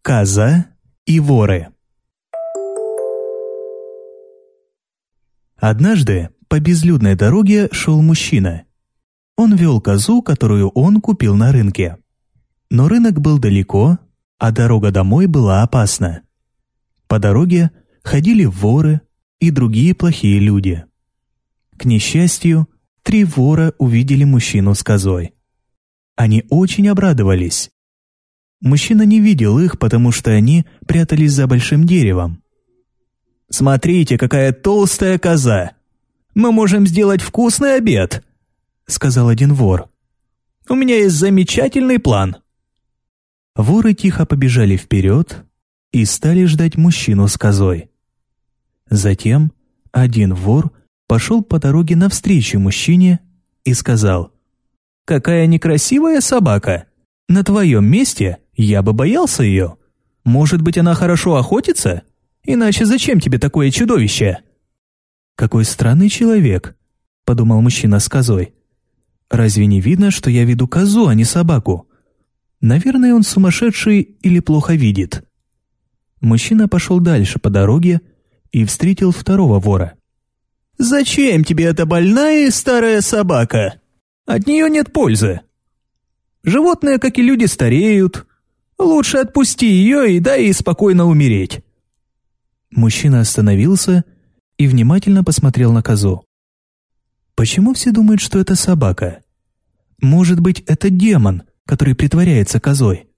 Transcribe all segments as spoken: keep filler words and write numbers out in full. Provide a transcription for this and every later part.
Коза и воры. Однажды по безлюдной дороге шел мужчина. Он вел козу, которую он купил на рынке. Но рынок был далеко, а дорога домой была опасна. По дороге ходили воры и другие плохие люди. К несчастью, три вора увидели мужчину с козой. Они очень обрадовались. Мужчина не видел их, потому что они прятались за большим деревом. «Смотрите, какая толстая коза! Мы можем сделать вкусный обед!» — сказал один вор. «У меня есть замечательный план!» Воры тихо побежали вперед и стали ждать мужчину с козой. Затем один вор пошел по дороге навстречу мужчине и сказал: «Какая некрасивая собака! На твоем месте я бы боялся ее. Может быть, она хорошо охотится? Иначе зачем тебе такое чудовище?» «Какой странный человек», — подумал мужчина с козой. «Разве не видно, что я веду козу, а не собаку? Наверное, он сумасшедший или плохо видит». Мужчина пошел дальше по дороге и встретил второго вора. «Зачем тебе эта больная и старая собака? От нее нет пользы. Животные, как и люди, стареют. Лучше отпусти ее и дай ей спокойно умереть». Мужчина остановился и внимательно посмотрел на козу. «Почему все думают, что это собака? Может быть, это демон, который притворяется козой?»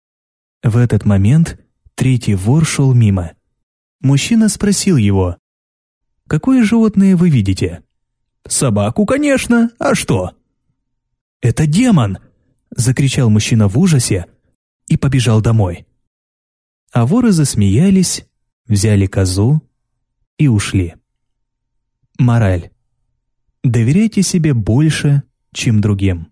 В этот момент третий вор шел мимо. Мужчина спросил его: «Какое животное вы видите?» «Собаку, конечно. А что?» «Это демон!» — закричал мужчина в ужасе и побежал домой. А воры засмеялись, взяли козу и ушли. Мораль: доверяйте себе больше, чем другим.